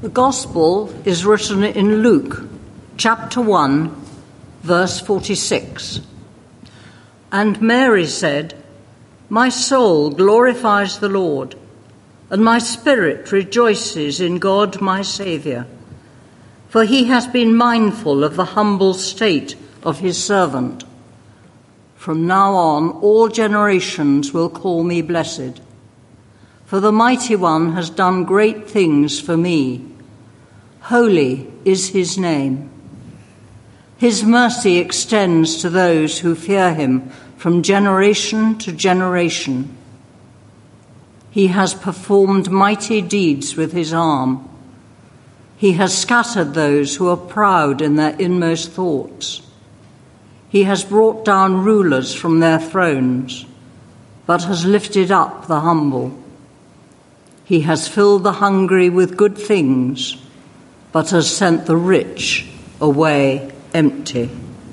The Gospel is written in Luke, chapter 1, verse 46. And Mary said, "My soul glorifies the Lord, and my spirit rejoices in God my Saviour, for he has been mindful of the humble state of his servant. From now on, all generations will call me blessed. For the Mighty One has done great things for me. Holy is his name. His mercy extends to those who fear him from generation to generation. He has performed mighty deeds with his arm. He has scattered those who are proud in their inmost thoughts. He has brought down rulers from their thrones, but has lifted up the humble. He has filled the hungry with good things, but has sent the rich away empty."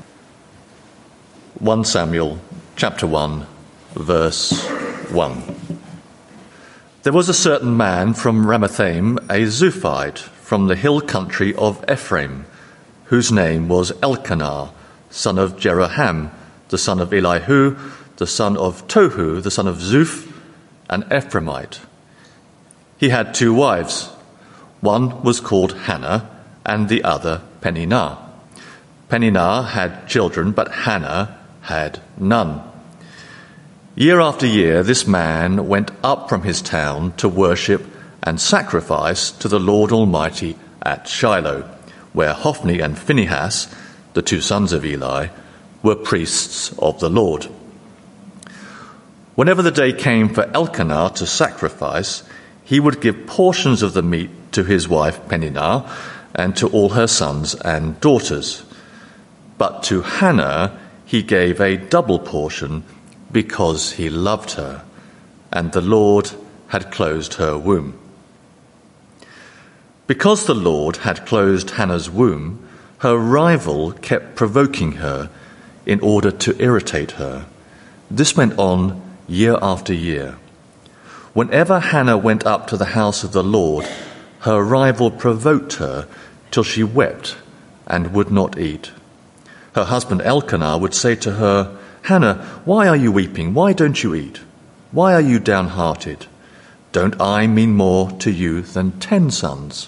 1 Samuel chapter 1, verse 1. There was a certain man from Ramathaim, a Zuphite, from the hill country of Ephraim, whose name was Elkanah, son of Jeroham, the son of Elihu, the son of Tohu, the son of Zuph, an Ephraimite. He had 2 wives. One was called Hannah, and the other Peninnah. Peninnah had children, but Hannah had none. Year after year, this man went up from his town to worship and sacrifice to the Lord Almighty at Shiloh, where Hophni and Phinehas, the 2 sons of Eli, were priests of the Lord. Whenever the day came for Elkanah to sacrifice, he would give portions of the meat to his wife Peninnah and to all her sons and daughters. But to Hannah he gave a double portion because he loved her, and the Lord had closed her womb. Because the Lord had closed Hannah's womb, her rival kept provoking her in order to irritate her. This went on year after year. Whenever Hannah went up to the house of the Lord, her rival provoked her till she wept and would not eat. Her husband Elkanah would say to her, "Hannah, why are you weeping? Why don't you eat? Why are you downhearted? Don't I mean more to you than 10 sons?"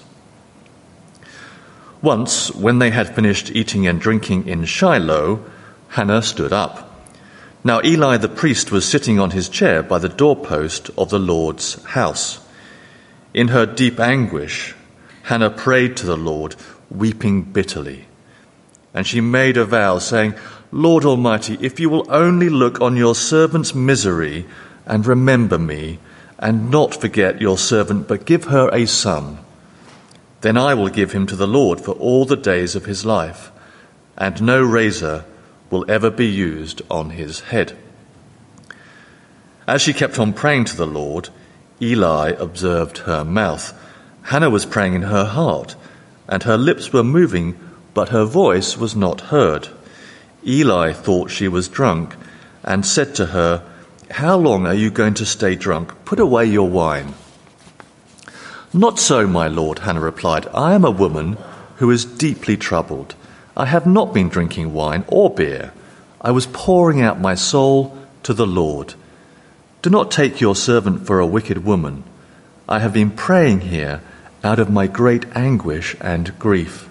Once, when they had finished eating and drinking in Shiloh, Hannah stood up. Now Eli the priest was sitting on his chair by the doorpost of the Lord's house. In her deep anguish, Hannah prayed to the Lord, weeping bitterly. And she made a vow, saying, "Lord Almighty, if you will only look on your servant's misery and remember me, and not forget your servant, but give her a son, then I will give him to the Lord for all the days of his life, and no razor will ever be used on his head." As she kept on praying to the Lord, Eli observed her mouth. Hannah was praying in her heart, and her lips were moving, but her voice was not heard. Eli thought she was drunk, and said to her, "How long are you going to stay drunk? Put away your wine." "Not so, my lord," Hannah replied. "I am a woman who is deeply troubled. I have not been drinking wine or beer. I was pouring out my soul to the Lord. Do not take your servant for a wicked woman. I have been praying here out of my great anguish and grief."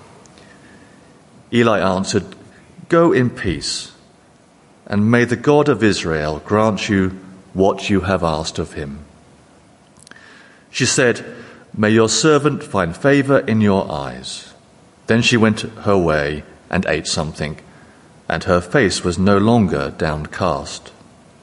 Eli answered, "Go in peace, and may the God of Israel grant you what you have asked of him." She said, "May your servant find favor in your eyes." Then she went her way and ate something, and her face was no longer downcast.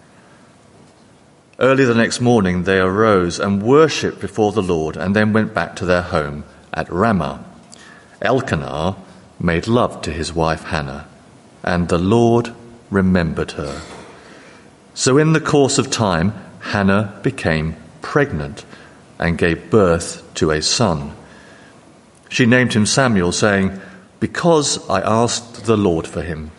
Early the next morning they arose and worshipped before the Lord, and then went back to their home at Ramah. Elkanah made love to his wife Hannah, and the Lord remembered her. So in the course of time, Hannah became pregnant and gave birth to a son. She named him Samuel, saying, "Because I asked the Lord for him."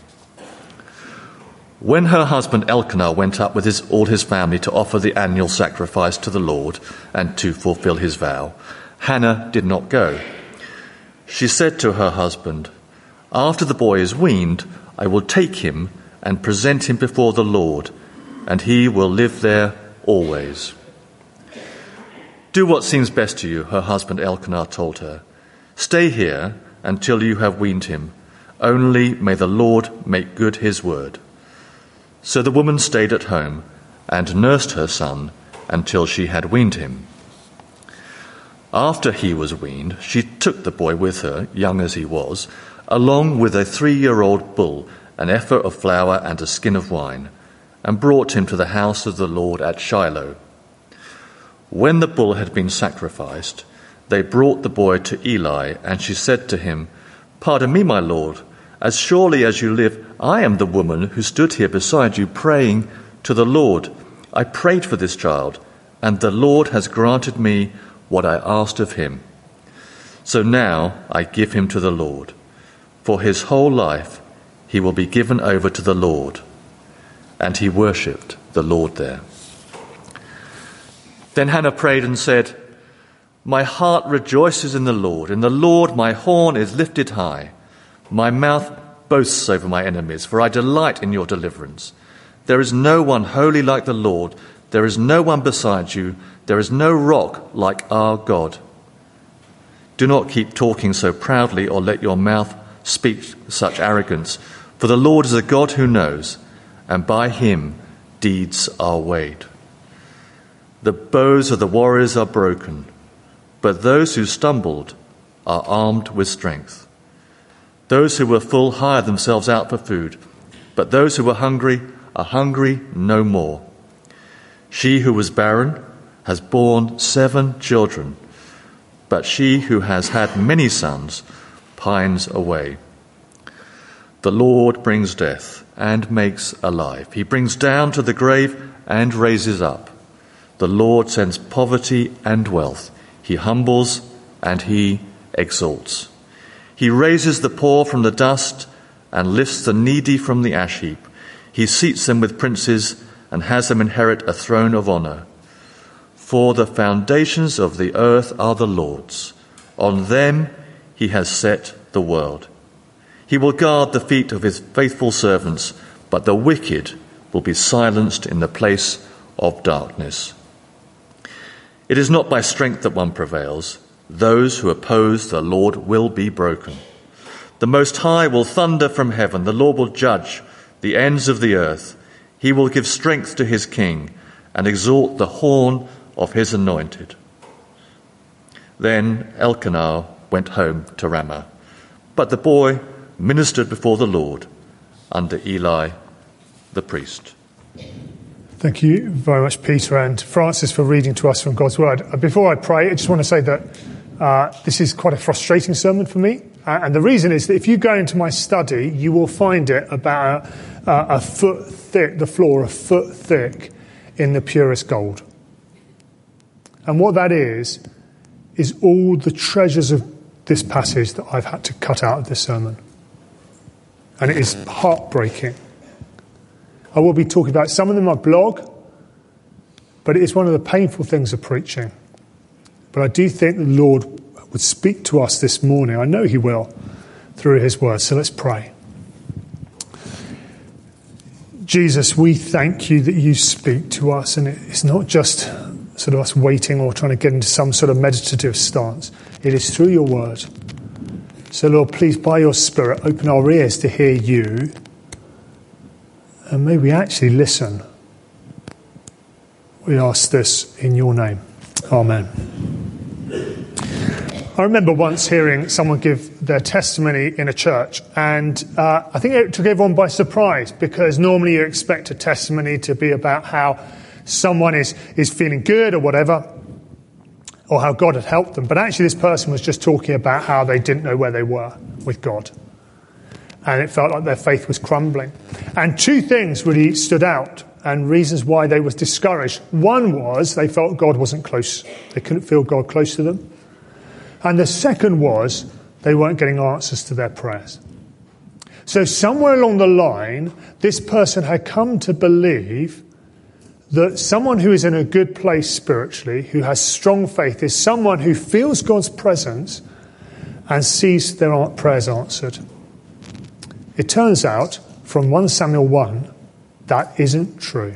When her husband Elkanah went up with all his family to offer the annual sacrifice to the Lord and to fulfill his vow, Hannah did not go. She said to her husband, "After the boy is weaned, I will take him and present him before the Lord, and he will live there always." "Do what seems best to you," her husband Elkanah told her. "Stay here until you have weaned him. Only may the Lord make good his word." So the woman stayed at home and nursed her son until she had weaned him. After he was weaned, she took the boy with her, young as he was, along with a 3-year-old bull, an ephah of flour and a skin of wine, and brought him to the house of the Lord at Shiloh. When the bull had been sacrificed, they brought the boy to Eli, and she said to him, "Pardon me, my lord, as surely as you live, I am the woman who stood here beside you praying to the Lord. I prayed for this child, and the Lord has granted me what I asked of him. So now I give him to the Lord. For his whole life he will be given over to the Lord." And he worshipped the Lord there. Then Hannah prayed and said, "My heart rejoices in the Lord. In the Lord my horn is lifted high. My mouth boasts over my enemies, for I delight in your deliverance. There is no one holy like the Lord. There is no one beside you. There is no rock like our God. Do not keep talking so proudly, or let your mouth speak such arrogance. For the Lord is a God who knows, and by him deeds are weighed. The bows of the warriors are broken, but those who stumbled are armed with strength. Those who were full hire themselves out for food, but those who were hungry are hungry no more. She who was barren has borne 7 children, but she who has had many sons pines away. The Lord brings death and makes alive. He brings down to the grave and raises up. The Lord sends poverty and wealth. He humbles and he exalts. He raises the poor from the dust and lifts the needy from the ash heap. He seats them with princes and has them inherit a throne of honor. For the foundations of the earth are the Lord's. On them he has set the world. He will guard the feet of his faithful servants, but the wicked will be silenced in the place of darkness. It is not by strength that one prevails. Those who oppose the Lord will be broken. The Most High will thunder from heaven. The Lord will judge the ends of the earth. He will give strength to his king and exalt the horn of his anointed. Then Elkanah went home to Ramah, but the boy ministered before the Lord under Eli the priest. Thank you very much, Peter and Francis, for reading to us from God's Word. Before I pray, I just want to say that this is quite a frustrating sermon for me. And the reason is that if you go into my study, you will find it about a foot thick, the floor a foot thick in the purest gold. And what that is all the treasures of this passage that I've had to cut out of this sermon. And it is heartbreaking. I will be talking about some of them in my blog, but it is one of the painful things of preaching. But I do think the Lord would speak to us this morning. I know he will, through his word. So let's pray. Jesus, we thank you that you speak to us, and it's not just sort of us waiting or trying to get into some sort of meditative stance. It is through your word. So Lord, please, by your Spirit, open our ears to hear you, and may we actually listen. We ask this in your name. Amen. I remember once hearing someone give their testimony in a church, and I think it took everyone by surprise, because normally you expect a testimony to be about how someone is feeling good or whatever, or how God had helped them. But actually this person was just talking about how they didn't know where they were with God. And it felt like their faith was crumbling. And 2 things really stood out, and reasons why they were discouraged. One was they felt God wasn't close. They couldn't feel God close to them. And the second was they weren't getting answers to their prayers. So somewhere along the line, this person had come to believe that someone who is in a good place spiritually, who has strong faith, is someone who feels God's presence and sees their prayers answered. It turns out, from 1 Samuel 1, that isn't true.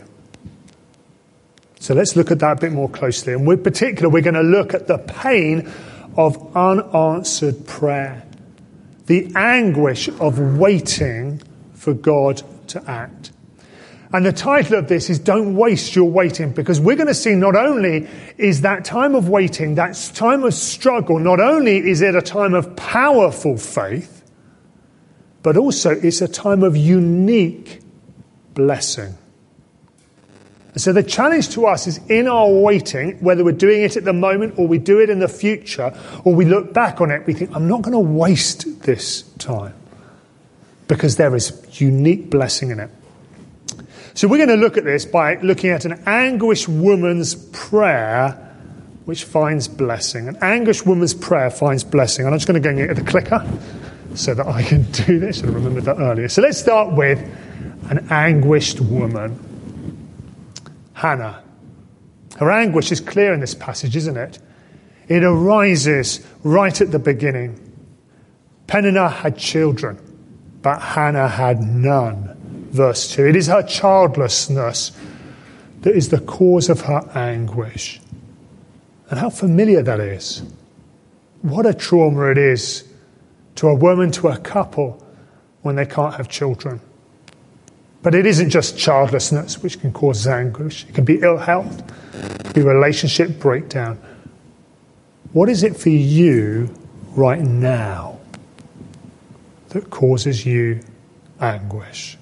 So let's look at that a bit more closely. And in particular, we're going to look at the pain of unanswered prayer, the anguish of waiting for God to act. And the title of this is Don't Waste Your Waiting, because we're going to see not only is that time of waiting, that time of struggle, not only is it a time of powerful faith, but also it's a time of unique blessing. And so the challenge to us is in our waiting, whether we're doing it at the moment or we do it in the future, or we look back on it, we think, I'm not going to waste this time, because there is unique blessing in it. So we're going to look at this by looking at an anguished woman's prayer which finds blessing. An anguished woman's prayer finds blessing. And I'm just going to go and get the clicker so that I can do this. I should have remembered that earlier. So let's start with an anguished woman. Hannah. Her anguish is clear in this passage, isn't it? It arises right at the beginning. Peninnah had children, but Hannah had none. Verse 2, it is her childlessness that is the cause of her anguish. And how familiar that is. What a trauma it is to a woman, to a couple, when they can't have children. But it isn't just childlessness which can cause anguish. It can be ill health, it can be relationship breakdown. What is it for you right now that causes you anguish?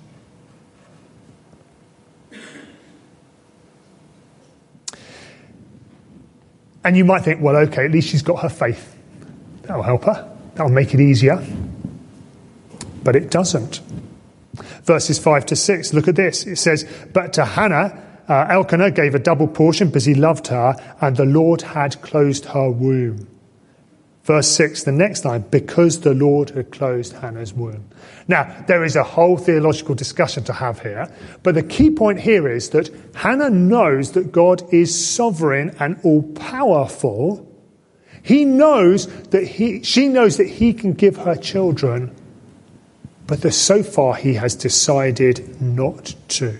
And you might think, well, okay, at least she's got her faith. That'll help her. That'll make it easier. But it doesn't. Verses 5 to 6, look at this. It says, but to Hannah, Elkanah gave a double portion because he loved her, and the Lord had closed her womb. Verse 6, the next line, because the Lord had closed Hannah's womb. Now, there is a whole theological discussion to have here, but the key point here is that Hannah knows that God is sovereign and all-powerful. She knows that he can give her children, but that so far he has decided not to.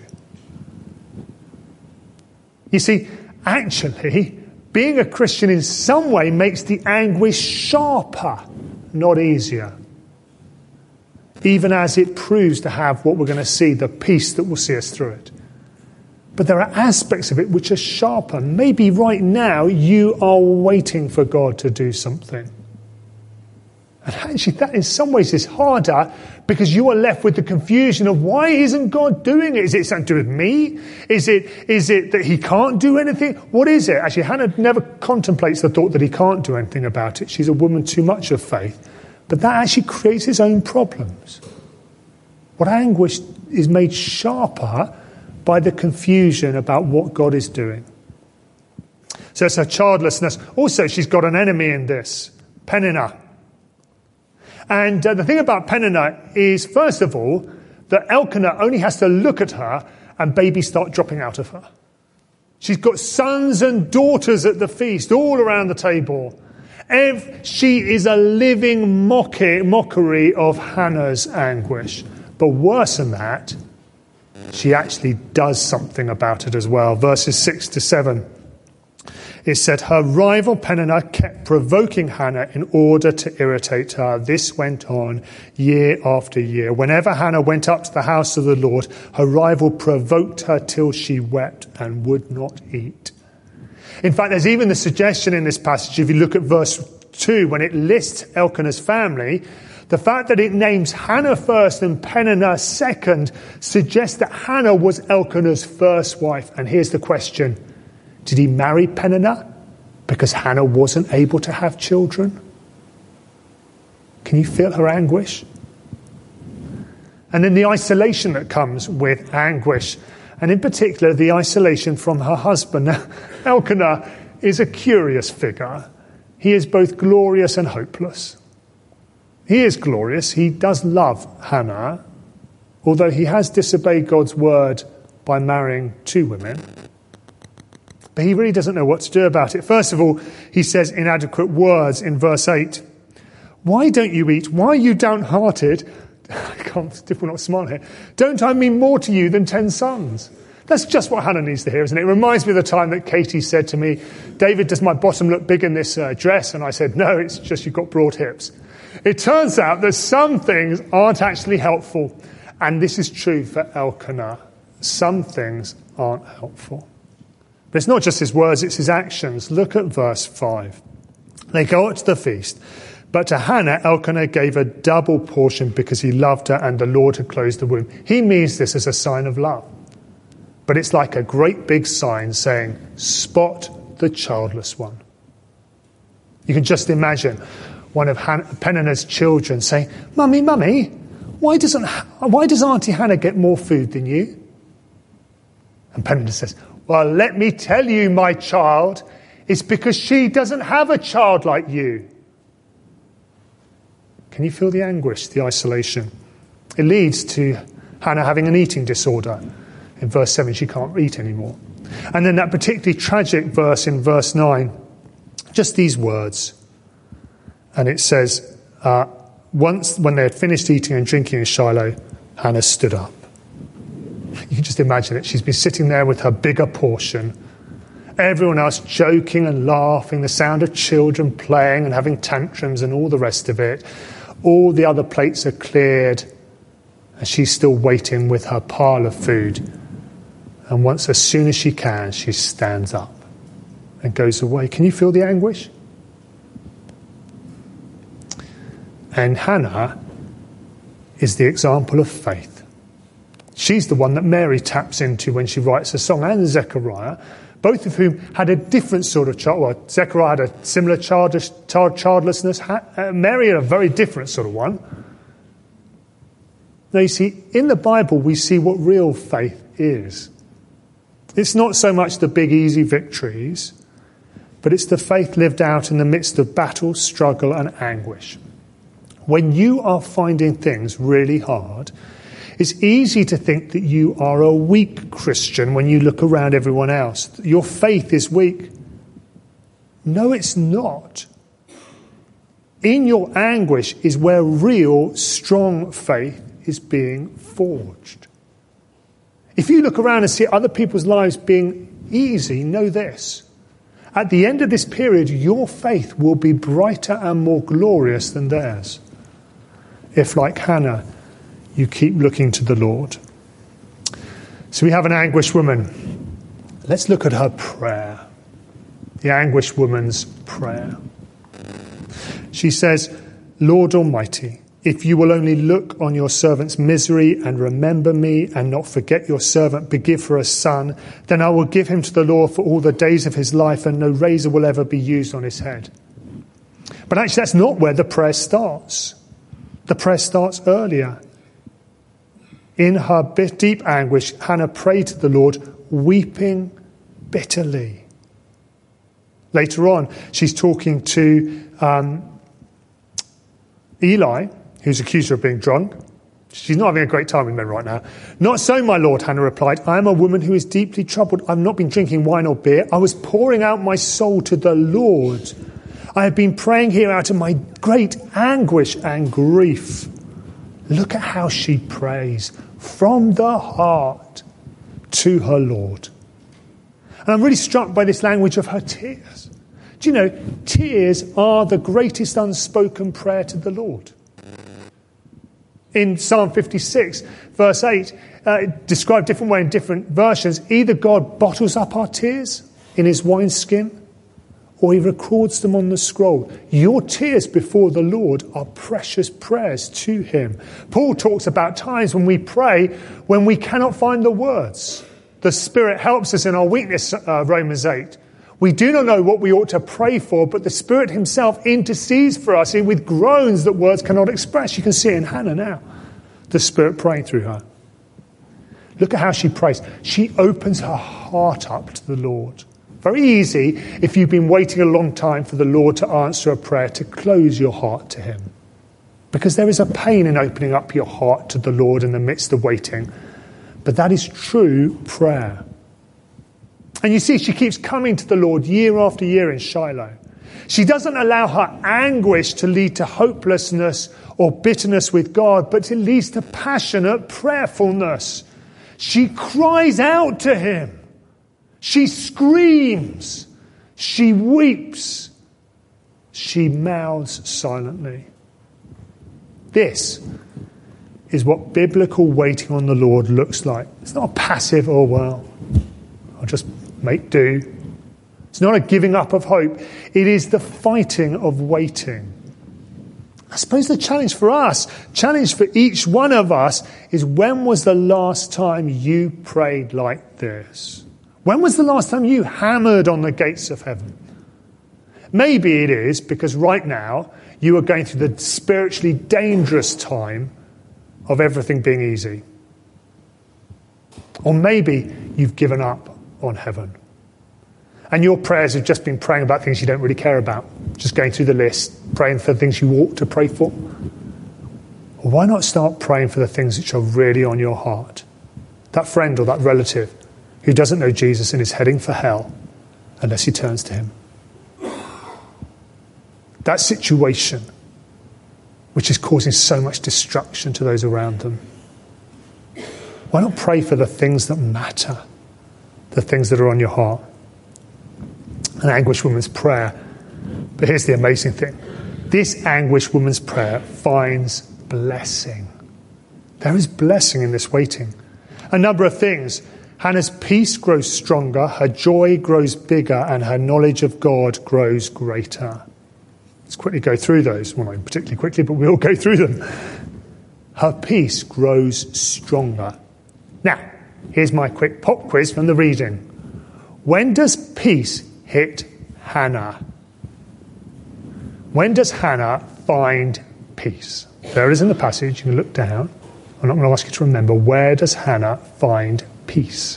You see, actually, being a Christian in some way makes the anguish sharper, not easier. Even as it proves to have what we're going to see, the peace that will see us through it. But there are aspects of it which are sharper. Maybe right now you are waiting for God to do something. And actually that in some ways is harder because you are left with the confusion of why isn't God doing it? Is it something to do with me? Is it that he can't do anything? What is it? Actually, Hannah never contemplates the thought that he can't do anything about it. She's a woman too much of faith. But that actually creates its own problems. What anguish is made sharper by the confusion about what God is doing. So it's her childlessness. Also, she's got an enemy in this, Peninnah. And the thing about Peninnah is, first of all, that Elkanah only has to look at her and babies start dropping out of her. She's got sons and daughters at the feast, all around the table. She is a living mockery of Hannah's anguish. But worse than that, she actually does something about it as well. Verses 6 to 7. It said, her rival Peninnah kept provoking Hannah in order to irritate her. This went on year after year. Whenever Hannah went up to the house of the Lord, her rival provoked her till she wept and would not eat. In fact, there's even the suggestion in this passage, if you look at verse 2, when it lists Elkanah's family, the fact that it names Hannah first and Peninnah second suggests that Hannah was Elkanah's first wife. And here's the question. Did he marry Peninnah because Hannah wasn't able to have children? Can you feel her anguish? And then the isolation that comes with anguish, and in particular the isolation from her husband. Now, Elkanah is a curious figure. He is both glorious and hopeless. He is glorious. He does love Hannah, although he has disobeyed God's word by marrying two women. but he really doesn't know what to do about it. First of all, he says inadequate words in verse 8. Why don't you eat? Why are you downhearted? It's difficult not to smile here. Don't I mean more to you than 10 sons? That's just what Hannah needs to hear, isn't it? It reminds me of the time that Katie said to me, David, does my bottom look big in this dress? And I said, no, it's just you've got broad hips. It turns out that some things aren't actually helpful. And this is true for Elkanah. Some things aren't helpful. But it's not just his words, it's his actions. Look at verse 5. They go out to the feast. But to Hannah, Elkanah gave a double portion because he loved her and the Lord had closed the womb. He means this as a sign of love. But it's like a great big sign saying, spot the childless one. You can just imagine one of Peninnah's children saying, Mummy, why does Auntie Hannah get more food than you? And Peninnah says, well, let me tell you, my child, it's because she doesn't have a child like you. Can you feel the anguish, the isolation? It leads to Hannah having an eating disorder. In verse 7, she can't eat anymore. And then that particularly tragic verse in verse 9, just these words. And it says, once when they had finished eating and drinking in Shiloh, Hannah stood up. You can just imagine it. She's been sitting there with her bigger portion. Everyone else joking and laughing, the sound of children playing and having tantrums and all the rest of it. All the other plates are cleared. And she's still waiting with her pile of food. And as soon as she can, she stands up and goes away. Can you feel the anguish? And Hannah is the example of faith. She's the one that Mary taps into when she writes a song, and Zechariah, both of whom had a different sort of child. Well, Zechariah had a similar childlessness. Mary had a very different sort of one. Now, you see, in the Bible, we see what real faith is. It's not so much the big, easy victories, but it's the faith lived out in the midst of battle, struggle, and anguish. When you are finding things really hard, it's easy to think that you are a weak Christian when you look around everyone else. Your faith is weak. No, it's not. In your anguish is where real, strong faith is being forged. If you look around and see other people's lives being easy, know this. At the end of this period, your faith will be brighter and more glorious than theirs. If, like Hannah, you keep looking to the Lord. So we have an anguished woman. Let's look at her prayer. The anguished woman's prayer. She says, Lord Almighty, if you will only look on your servant's misery and remember me and not forget your servant, but give her a son, then I will give him to the Lord for all the days of his life and no razor will ever be used on his head. But actually that's not where the prayer starts. The prayer starts earlier. In her deep anguish, Hannah prayed to the Lord, weeping bitterly. Later on, she's talking to Eli, who's accused her of being drunk. She's not having a great time with men right now. Not so, my lord, Hannah replied. I am a woman who is deeply troubled. I've not been drinking wine or beer. I was pouring out my soul to the Lord. I have been praying here out of my great anguish and grief. Look at how she prays from the heart to her Lord. And I'm really struck by this language of her tears. Do you know, tears are the greatest unspoken prayer to the Lord. In Psalm 56, verse 8, described different way in different versions, either God bottles up our tears in his wineskin, or he records them on the scroll. Your tears before the Lord are precious prayers to him. Paul talks about times when we pray when we cannot find the words. The Spirit helps us in our weakness, Romans 8. We do not know what we ought to pray for, but the Spirit himself intercedes for us with groans that words cannot express. You can see it in Hannah now. The Spirit praying through her. Look at how she prays. She opens her heart up to the Lord. Very easy, if you've been waiting a long time for the Lord to answer a prayer, to close your heart to him. Because there is a pain in opening up your heart to the Lord in the midst of waiting. But that is true prayer. And you see, she keeps coming to the Lord year after year in Shiloh. She doesn't allow her anguish to lead to hopelessness or bitterness with God, but it leads to passionate prayerfulness. She cries out to him. She screams. She weeps. She mouths silently. This is what biblical waiting on the Lord looks like. It's not a passive, oh well, I'll just make do. It's not a giving up of hope. It is the fighting of waiting. I suppose the challenge for us, challenge for each one of us, is when was the last time you prayed like this? When was the last time you hammered on the gates of heaven? Maybe it is because right now you are going through the spiritually dangerous time of everything being easy. Or maybe you've given up on heaven. And your prayers have just been praying about things you don't really care about. Just going through the list, praying for things you ought to pray for. Well, why not start praying for the things which are really on your heart? That friend or that relative who doesn't know Jesus and is heading for hell unless he turns to him. That situation which is causing so much destruction to those around them. Why not pray for the things that matter? The things that are on your heart? An anguished woman's prayer. But here's the amazing thing. This anguished woman's prayer finds blessing. There is blessing in this waiting. A number of things. Hannah's peace grows stronger, her joy grows bigger, and her knowledge of God grows greater. Let's quickly go through those. Well, not particularly quickly, but we'll go through them. Her peace grows stronger. Now, here's my quick pop quiz from the reading. When does peace hit Hannah? When does Hannah find peace? There it is in the passage. You can look down. I'm not going to ask you to remember. Where does Hannah find peace?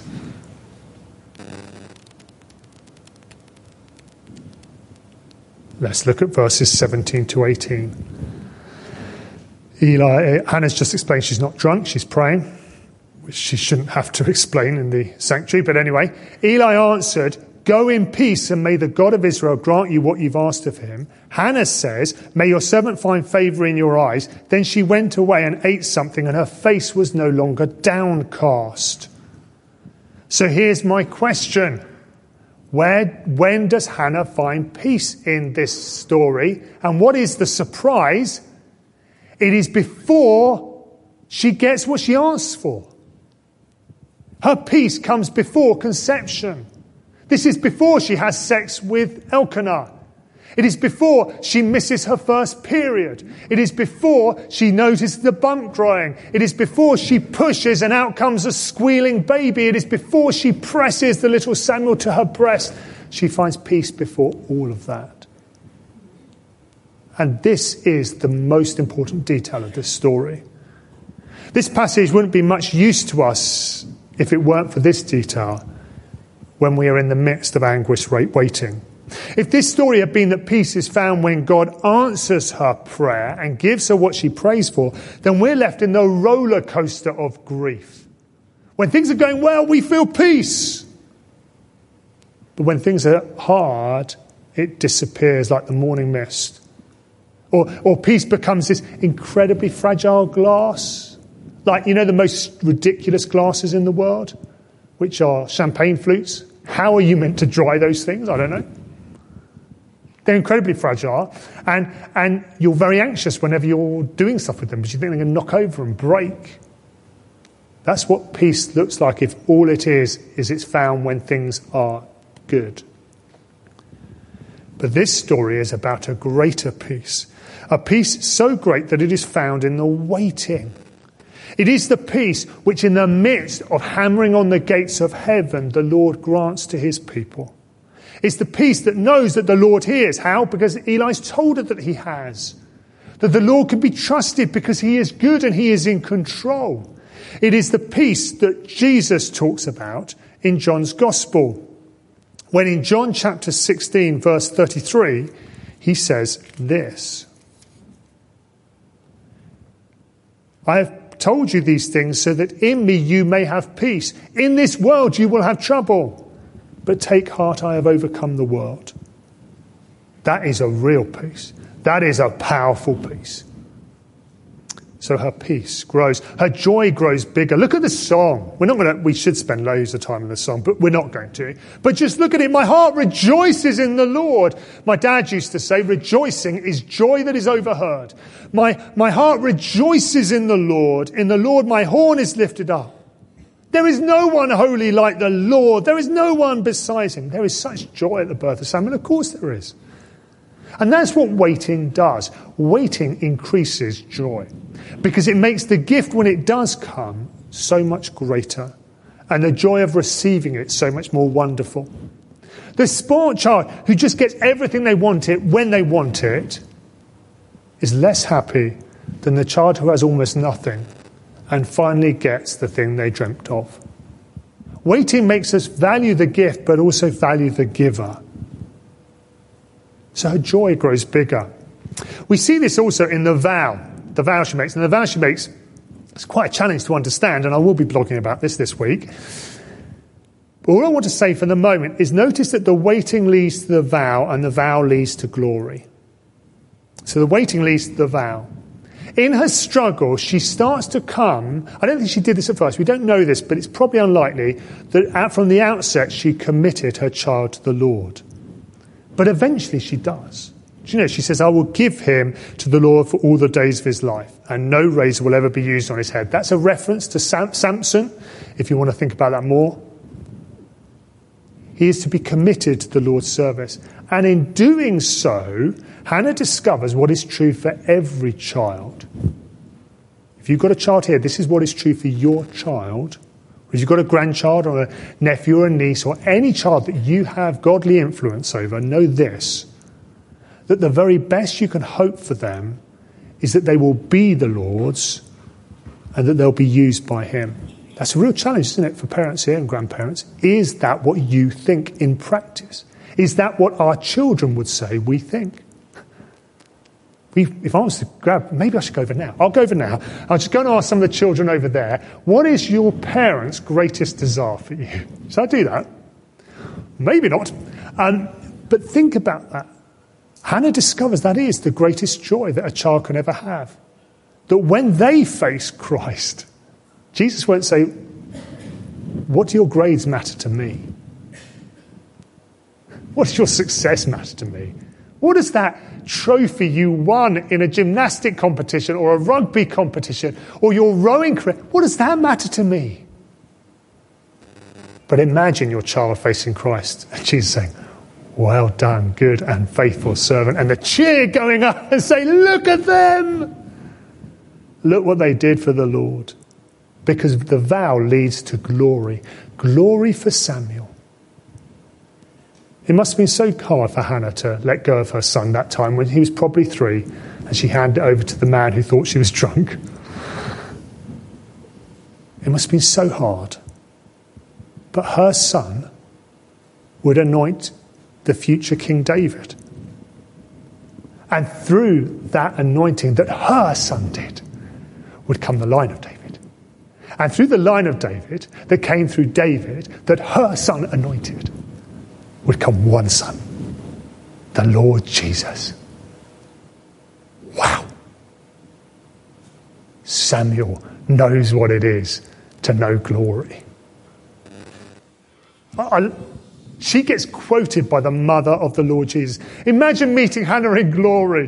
Let's look at verses 17 to 18. Hannah's just explained she's not drunk, she's praying, which she shouldn't have to explain in the sanctuary. But anyway, Eli answered, "Go in peace, and may the God of Israel grant you what you've asked of him." Hannah says, "May your servant find favour in your eyes." Then she went away and ate something, and her face was no longer downcast. So here's my question. When does Hannah find peace in this story? And what is the surprise? It is before she gets what she asks for. Her peace comes before conception. This is before she has sex with Elkanah. It is before she misses her first period. It is before she notices the bump growing. It is before she pushes and out comes a squealing baby. It is before she presses the little Samuel to her breast. She finds peace before all of that. And this is the most important detail of this story. This passage wouldn't be much use to us if it weren't for this detail when we are in the midst of anguish waiting. If this story had been that peace is found when God answers her prayer and gives her what she prays for, then we're left in the roller coaster of grief. When things are going well, we feel peace. But when things are hard, it disappears like the morning mist. Or peace becomes this incredibly fragile glass. Like, you know, the most ridiculous glasses in the world, which are champagne flutes. How are you meant to dry those things? I don't know. They're incredibly fragile, and you're very anxious whenever you're doing stuff with them because you think they're going to knock over and break. That's what peace looks like if all it is it's found when things are good. But this story is about a greater peace, a peace so great that it is found in the waiting. It is the peace which in the midst of hammering on the gates of heaven, the Lord grants to his people. It's the peace that knows that the Lord hears. How? Because Eli's told her that he has. That the Lord can be trusted because he is good and he is in control. It is the peace that Jesus talks about in John's Gospel. When in John chapter 16, verse 33, he says this. "I have told you these things so that in me you may have peace. In this world you will have trouble. But take heart, I have overcome the world. That is a real peace. That is a powerful peace. So her peace grows. Her joy grows bigger. Look at the song. We should spend loads of time in the song, but we're not going to. But just look at it. My heart rejoices in the Lord. My dad used to say, rejoicing is joy that is overheard. My heart rejoices in the Lord. In the Lord, my horn is lifted up. There is no one holy like the Lord. There is no one besides him. There is such joy at the birth of Samuel. Of course there is. And that's what waiting does. Waiting increases joy because it makes the gift when it does come so much greater and the joy of receiving it so much more wonderful. The spoiled child who just gets everything they want it when they want it is less happy than the child who has almost nothing and finally gets the thing they dreamt of. Waiting makes us value the gift but also value the giver. So her joy grows bigger. We see this also in the vow she makes. And the vow she makes is quite a challenge to understand, and I will be blogging about this week. But all I want to say for the moment is notice that the waiting leads to the vow, and the vow leads to glory. So the waiting leads to the vow. In her struggle, she starts to come. I don't think she did this at first. We don't know this, but it's probably unlikely that from the outset she committed her child to the Lord. But eventually she does. She says, I will give him to the Lord for all the days of his life, and no razor will ever be used on his head. That's a reference to Samson, if you want to think about that more. He is to be committed to the Lord's service. And in doing so, Hannah discovers what is true for every child. If you've got a child here, this is what is true for your child. If you've got a grandchild or a nephew or a niece or any child that you have godly influence over, know this, that the very best you can hope for them is that they will be the Lord's and that they'll be used by him. That's a real challenge, isn't it, for parents here and grandparents? Is that what you think in practice? Is that what our children would say we think? If I was to grab, maybe I should go over now. I'll go over now. I'll just go and ask some of the children over there, what is your parents' greatest desire for you? Should I do that? Maybe not. But think about that. Hannah discovers that is the greatest joy that a child can ever have. That when they face Christ, Jesus won't say, what do your grades matter to me? What does your success matter to me? What does that trophy you won in a gymnastic competition or a rugby competition or your rowing career, what does that matter to me? But imagine your child facing Christ and Jesus saying, well done, good and faithful servant. And the cheer going up and say, look at them. Look what they did for the Lord. Because the vow leads to glory. Glory for Samuel. It must have been so hard for Hannah to let go of her son that time when he was probably 3 and she handed it over to the man who thought she was drunk. It must have been so hard. But her son would anoint the future King David. And through that anointing that her son did would come the line of David. And through the line of David that came through David that her son anointed would come one son, the Lord Jesus. Wow. Samuel knows what it is to know glory. She gets quoted by the mother of the Lord Jesus. Imagine meeting Hannah in glory.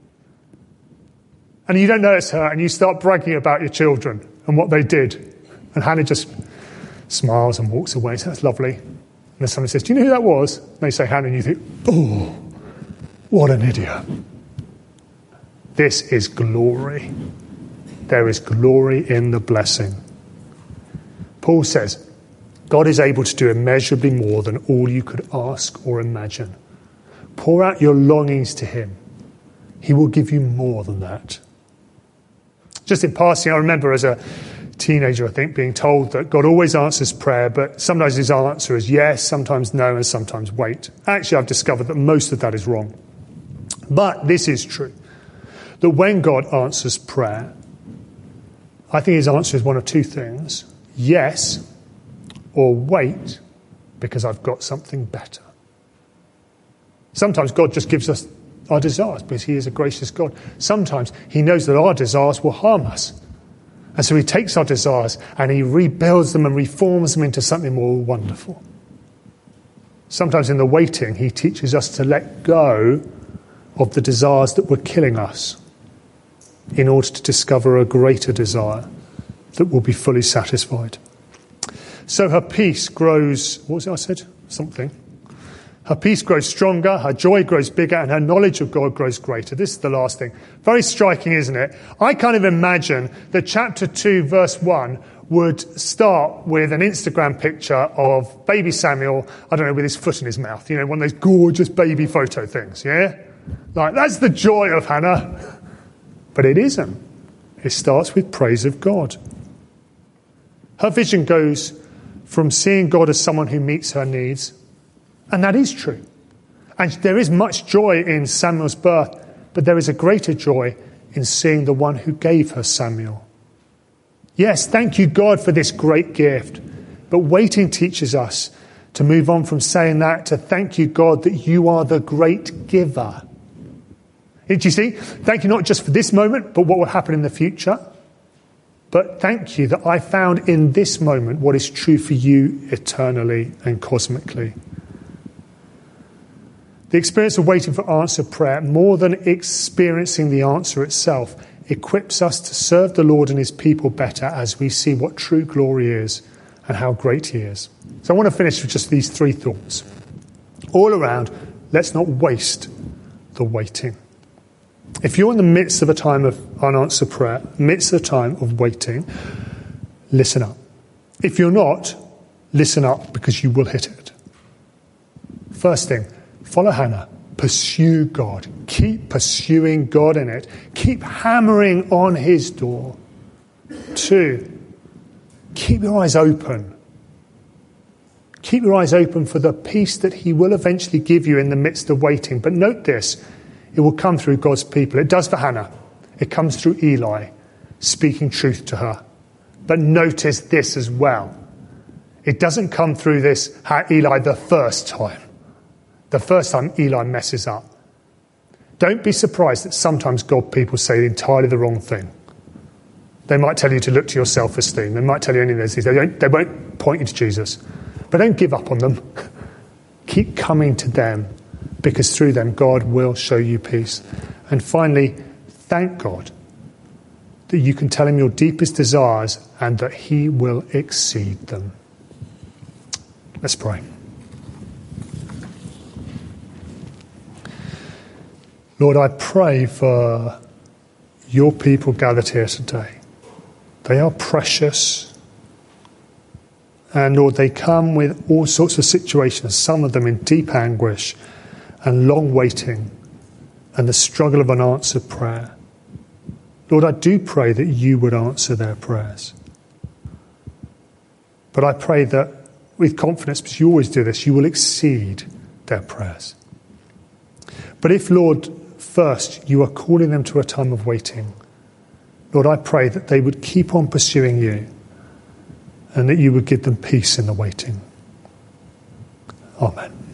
And you don't know it's her and you start bragging about your children and what they did. And Hannah just smiles and walks away. So that's lovely. And then someone says, do you know who that was? And they say Hannah, and you think, oh, what an idiot. This is glory. There is glory in the blessing. Paul says, God is able to do immeasurably more than all you could ask or imagine. Pour out your longings to him. He will give you more than that. Just in passing, I remember as a teenager, I think, being told that God always answers prayer, but sometimes his answer is yes, sometimes no, and sometimes wait. Actually, I've discovered that most of that is wrong. But this is true, that when God answers prayer, I think his answer is one of two things: yes, or wait, because I've got something better. Sometimes God just gives us our desires because he is a gracious God. Sometimes he knows that our desires will harm us. And so he takes our desires and he rebuilds them and reforms them into something more wonderful. Sometimes in the waiting, he teaches us to let go of the desires that were killing us in order to discover a greater desire that will be fully satisfied. So her peace grows, what was it I said? Something. Her peace grows stronger, her joy grows bigger, and her knowledge of God grows greater. This is the last thing. Very striking, isn't it? I kind of imagine that chapter 2, verse 1 would start with an Instagram picture of baby Samuel, I don't know, with his foot in his mouth. You know, one of those gorgeous baby photo things, yeah? Like, that's the joy of Hannah. But it isn't. It starts with praise of God. Her vision goes from seeing God as someone who meets her needs, and that is true. And there is much joy in Samuel's birth, but there is a greater joy in seeing the one who gave her Samuel. Yes, thank you, God, for this great gift. But waiting teaches us to move on from saying that to thank you, God, that you are the great giver. Do you see? Thank you not just for this moment, but what will happen in the future. But thank you that I found in this moment what is true for you eternally and cosmically. The experience of waiting for answered prayer, more than experiencing the answer itself, equips us to serve the Lord and his people better as we see what true glory is and how great he is. So I want to finish with just these three thoughts. All around, let's not waste the waiting. If you're in the midst of a time of unanswered prayer, midst of a time of waiting, listen up. If you're not, listen up because you will hit it. First thing, follow Hannah. Pursue God. Keep pursuing God in it. Keep hammering on his door. 2, keep your eyes open. Keep your eyes open for the peace that he will eventually give you in the midst of waiting. But note this, it will come through God's people. It does for Hannah. It comes through Eli, speaking truth to her. But notice this as well. It doesn't come through this Eli the first time. The first time Eli messes up. Don't be surprised that sometimes God people say entirely the wrong thing. They might tell you to look to your self-esteem. They might tell you any of those things. They won't point you to Jesus. But don't give up on them. Keep coming to them, because through them God will show you peace. And finally, thank God that you can tell him your deepest desires and that he will exceed them. Let's pray. Lord, I pray for your people gathered here today. They are precious. And Lord, they come with all sorts of situations, some of them in deep anguish and long waiting and the struggle of unanswered prayer. Lord, I do pray that you would answer their prayers. But I pray that with confidence, because you always do this, you will exceed their prayers. But if, Lord, first you are calling them to a time of waiting, Lord, I pray that they would keep on pursuing you and that you would give them peace in the waiting. Amen.